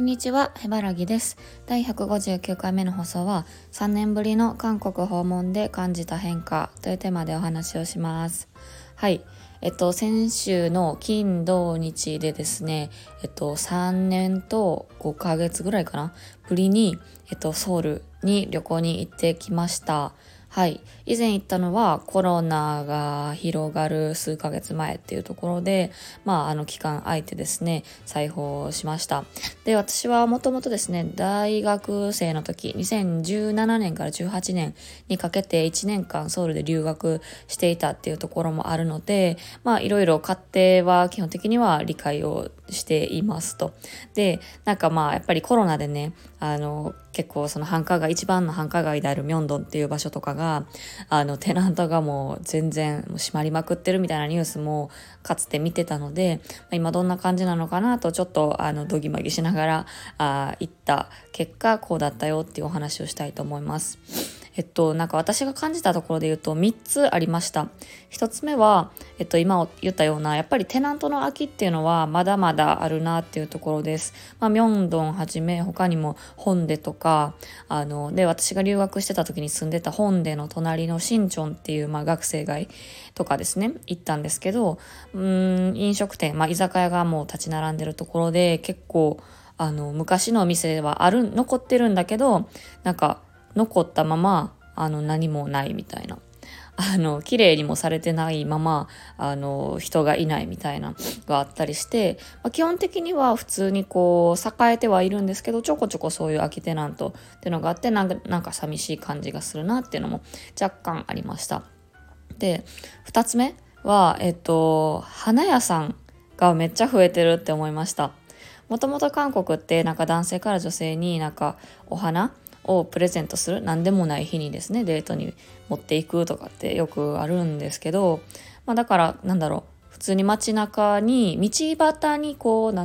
にちは、へばらぎです。第159回目の放送は3年ぶりの韓国訪問で感じた変化というテーマでお話をします。はい。先週の金土日でですね、3年と5ヶ月ぐらいかなぶりに、ソウルに旅行に行ってきました。はい。以前行ったのはコロナが広がる数ヶ月前っていうところで、期間空いてですね、再訪しました。で、私はもともとですね、大学生の時、2017年から18年にかけて1年間ソウルで留学していたっていうところもあるので、いろいろ勝手は基本的には理解をしていますと。で、やっぱりコロナでね、結構その一番の繁華街であるミョンドンっていう場所とかが、テナントがもう全然閉まりまくってるみたいなニュースもかつて見てたので、今どんな感じなのかなとちょっとどぎまぎしながら行った結果こうだったよっていうお話をしたいと思います。私が感じたところで言うと3つありました。1つ目は、今言ったようなやっぱりテナントの空きっていうのはまだまだあるなっていうところです。ミョンドンはじめ他にもホンデとかで私が留学してた時に住んでたホンデの隣のシンチョンっていう、学生街とかですね行ったんですけど、飲食店、居酒屋がもう立ち並んでるところで結構昔のお店は残ってるんだけど残ったまま何もないみたいな綺麗にもされてないまま人がいないみたいながあったりして、基本的には普通にこう栄えてはいるんですけど、ちょこちょこそういう空きテナントっていうのがあってなんか寂しい感じがするなっていうのも若干ありました。で、2つ目は花屋さんがめっちゃ増えてるって思いました。もともと韓国って男性から女性にお花をプレゼントする、何でもない日にですねデートに持っていくとかってよくあるんですけど、だから普通に街中に道端に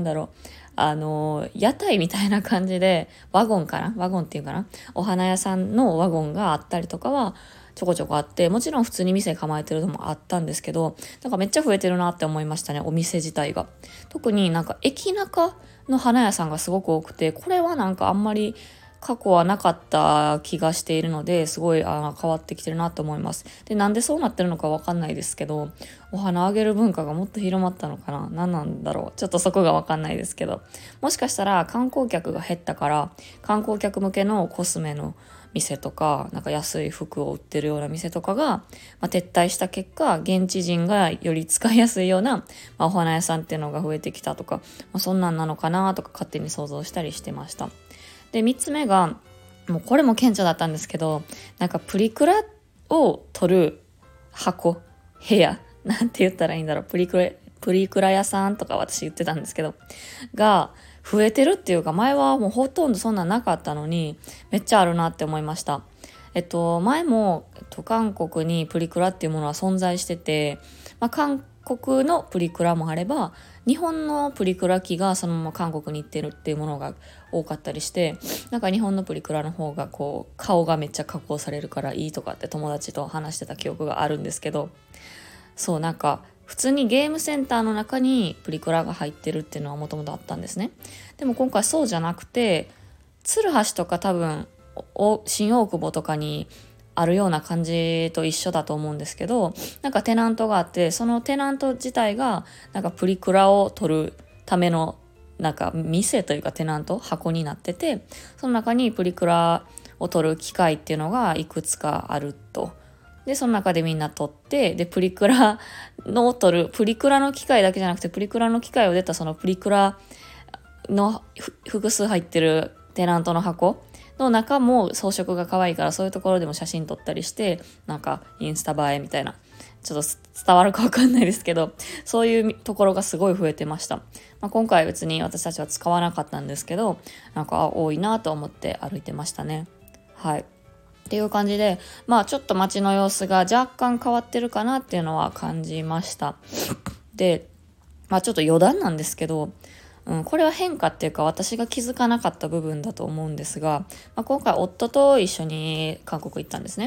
屋台みたいな感じでワゴンっていうかな、お花屋さんのワゴンがあったりとかはちょこちょこあって、もちろん普通に店構えてるのもあったんですけど、めっちゃ増えてるなって思いましたね、お店自体が。特に駅中の花屋さんがすごく多くて、これはあんまり過去はなかった気がしているので、すごい変わってきてるなと思います。で、なんでそうなってるのかわかんないですけど、お花あげる文化がもっと広まったのかな、何なんだろう、ちょっとそこがわかんないですけど、もしかしたら観光客が減ったから観光客向けのコスメの店とか安い服を売ってるような店とかが、撤退した結果現地人がより使いやすいような、お花屋さんっていうのが増えてきたとか、そんなんなのかなとか勝手に想像したりしてました。で、3つ目がもうこれも顕著だったんですけど、プリクラを撮る部屋なんて言ったらいいんだろう、プリクラ屋さんとか私言ってたんですけどが増えてるっていうか、前はもうほとんどそんなんなかったのにめっちゃあるなって思いました。前も、韓国にプリクラっていうものは存在してて、韓国のプリクラもあれば日本のプリクラ機がそのまま韓国に行ってるっていうものが多かったりして、日本のプリクラの方が顔がめっちゃ加工されるからいいとかって友達と話してた記憶があるんですけど、そう普通にゲームセンターの中にプリクラが入ってるっていうのはもともとあったんですね。でも今回そうじゃなくて、鶴橋とか多分新大久保とかにあるような感じと一緒だと思うんですけど、テナントがあって、そのテナント自体がプリクラを撮るための店というかテナント箱になってて、その中にプリクラを撮る機械っていうのがいくつかあると。でその中でみんな撮って、でプリクラの機械だけじゃなくて、プリクラの機械を出たそのプリクラの複数入ってるテナントの箱の中も装飾が可愛いから、そういうところでも写真撮ったりして、インスタ映えみたいな、ちょっと伝わるか分かんないですけど、そういうところがすごい増えてました。今回別に私たちは使わなかったんですけど、多いなと思って歩いてましたね。はい。っていう感じで、ちょっと街の様子が若干変わってるかなっていうのは感じました。で、ちょっと余談なんですけど、これは変化っていうか私が気づかなかった部分だと思うんですが、今回夫と一緒に韓国行ったんですね。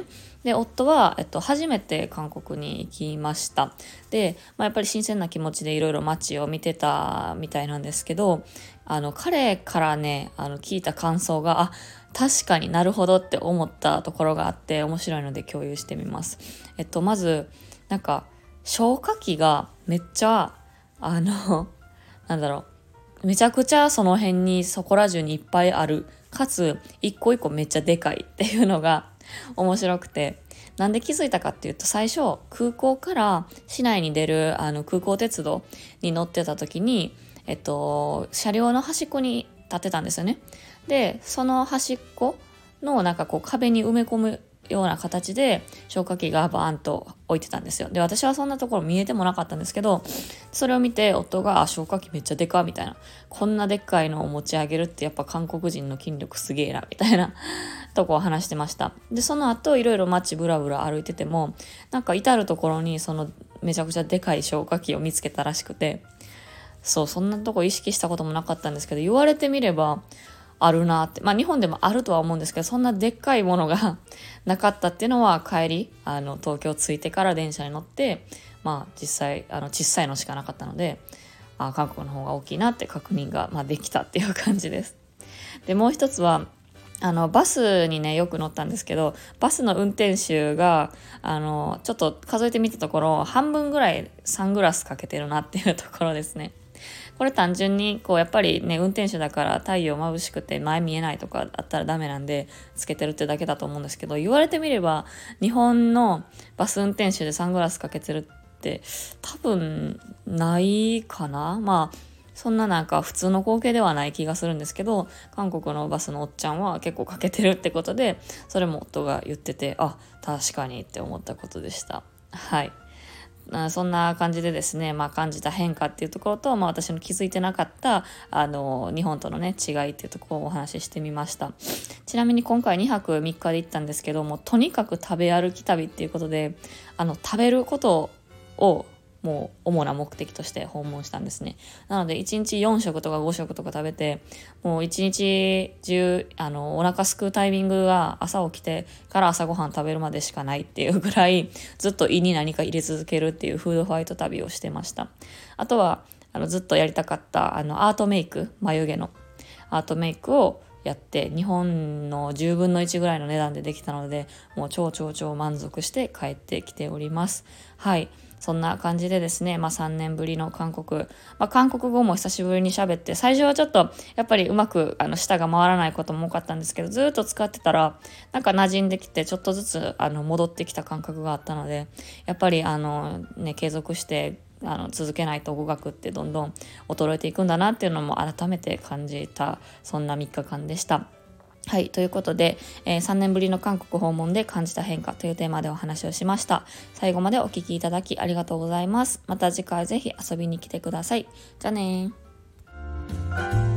で夫は、初めて韓国に行きました。で、やっぱり新鮮な気持ちでいろいろ街を見てたみたいなんですけど、彼からね聞いた感想が確かになるほどって思ったところがあって面白いので共有してみます。まずなんか消火器がめっちゃなんだろう、めちゃくちゃその辺にそこら中にいっぱいある、かつ一個一個めっちゃでかいっていうのが面白くて、なんで気づいたかっていうと、最初空港から市内に出る空港鉄道に乗ってた時に、車両の端っこに立ってたんですよね。でその端っこのなんかこう壁に埋め込むような形で消火器がバーンと置いてたんですよ。で私はそんなところ見えてもなかったんですけど、それを見て夫が消火器めっちゃでかみたいな、こんなでっかいのを持ち上げるってやっぱ韓国人の筋力すげえなみたいなとこを話してました。でその後いろいろ街ブラブラ歩いてても、なんか至る所にそのめちゃくちゃでかい消火器を見つけたらしくて、そんなとこ意識したこともなかったんですけど、言われてみればあるなって。日本でもあるとは思うんですけど、そんなでっかいものがなかったっていうのは帰り東京着いてから電車に乗って、実際小さいのしかなかったので、韓国の方が大きいなって確認が、できたっていう感じです。でもう一つはバスにねよく乗ったんですけど、バスの運転手がちょっと数えてみたところ半分ぐらいサングラスかけてるなっていうところですね。これ単純にこうやっぱりね運転手だから太陽眩しくて前見えないとかあったらダメなんでつけてるってだけだと思うんですけど、言われてみれば日本のバス運転手でサングラスかけてるって多分ないかな。そんななんか普通の光景ではない気がするんですけど、韓国のバスのおっちゃんは結構かけてるってことで、それも夫が言ってて、確かにって思ったことでした。はい。そんな感じでですね、感じた変化っていうところと、私の気づいてなかった日本とのね違いっていうところをお話ししてみました。ちなみに今回2泊3日で行ったんですけども、とにかく食べ歩き旅っていうことで食べることをもう主な目的として訪問したんですね。なので1日4食とか5食とか食べて、もう1日中お腹すくタイミングが朝起きてから朝ごはん食べるまでしかないっていうぐらいずっと胃に何か入れ続けるっていうフードファイト旅をしてました。あとはずっとやりたかったアートメイク、眉毛のアートメイクをやって日本の10分の1ぐらいの値段でできたので、もう超満足して帰ってきております。はい、そんな感じでですね、3年ぶりの韓国、韓国語も久しぶりに喋って、最初はちょっとやっぱりうまく舌が回らないことも多かったんですけど、ずっと使ってたらなんか馴染んできて、ちょっとずつ戻ってきた感覚があったので、やっぱり継続して続けないと語学ってどんどん衰えていくんだなっていうのも改めて感じた、そんな3日間でした。はい、ということで、3年ぶりの韓国訪問で感じた変化というテーマでお話をしました。最後までお聞きいただきありがとうございます。また次回ぜひ遊びに来てください。じゃあねー。